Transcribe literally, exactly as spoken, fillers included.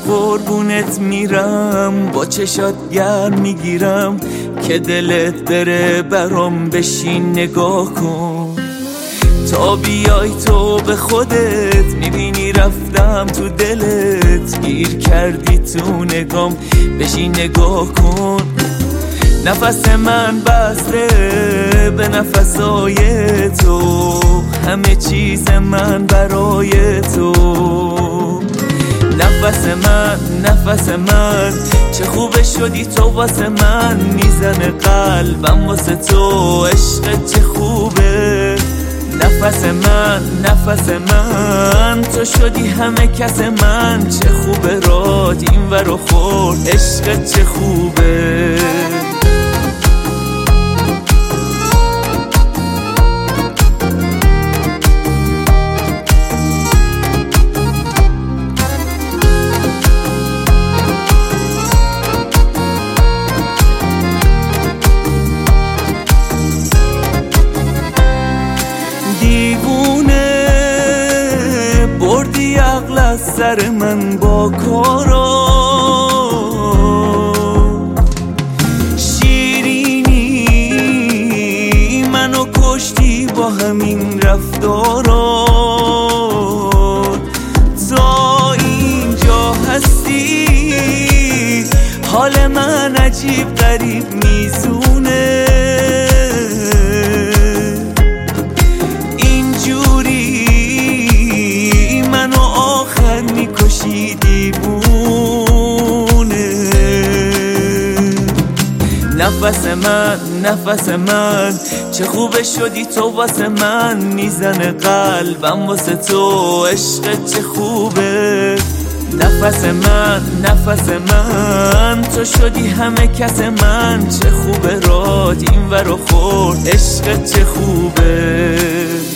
قربونت میرم، با چشات گرم میگیرم که دلت بره برام، بشین نگاه کن تا بیای تو به خودت، میبینی رفتم تو دلت، گیر کردی تو نگام، بشین نگاه کن. نفس من بسته به نفسای تو، همه چیز من برای تو. نفس من نفس من چه خوبه شدی تو واسه من، میزنه قلبم واسه تو، عشق چه خوبه. نفس من نفس من تو شدی همه کس من، چه خوبه رات این ور و خورد، عشق چه خوبه. دیوونه بردی عقل از سر من با کارا، شیرینی منو کشتی با همین رفتارا. تا اینجا هستی حال من عجیب غریب میزونه، نفس من نفس من چه خوبه شدی تو واسه من، میزنه قلبم واسه تو، عشق چه خوبه. نفس من نفس من تو شدی همه کس من، چه خوبه رات این ور و خورد، عشق چه خوبه.